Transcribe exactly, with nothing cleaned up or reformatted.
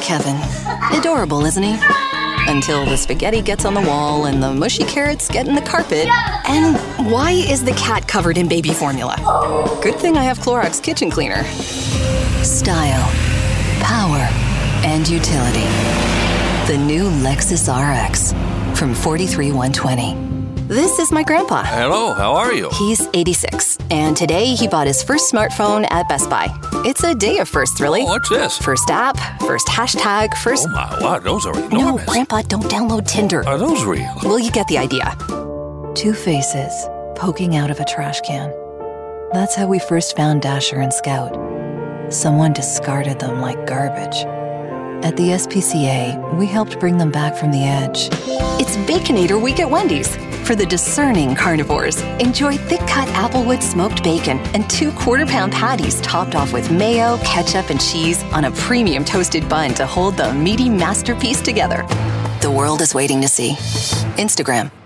Kevin. Adorable, isn't he? Until the spaghetti gets on the wall and the mushy carrots get in the carpet. And why is the cat covered in baby formula? Good thing I have Clorox kitchen cleaner. Style, power, and utility. The new Lexus R X from forty-three one twenty. This is my grandpa. Hello, how are you? He's eighty-six, and today he bought his first smartphone at Best Buy. It's a day of firsts, really. Oh, what's this? First app, first hashtag, first... Oh my, what? Those are enormous. No, Grandpa, don't download Tinder. Are those real? Well, you get the idea. Two faces poking out of a trash can. That's how we first found Dasher and Scout. Someone discarded them like garbage. At the S P C A, we helped bring them back from the edge. It's Baconator Week at Wendy's. For the discerning carnivores, enjoy thick-cut Applewood smoked bacon and two quarter-pound patties topped off with mayo, ketchup, and cheese on a premium toasted bun to hold the meaty masterpiece together. The world is waiting to see. Instagram,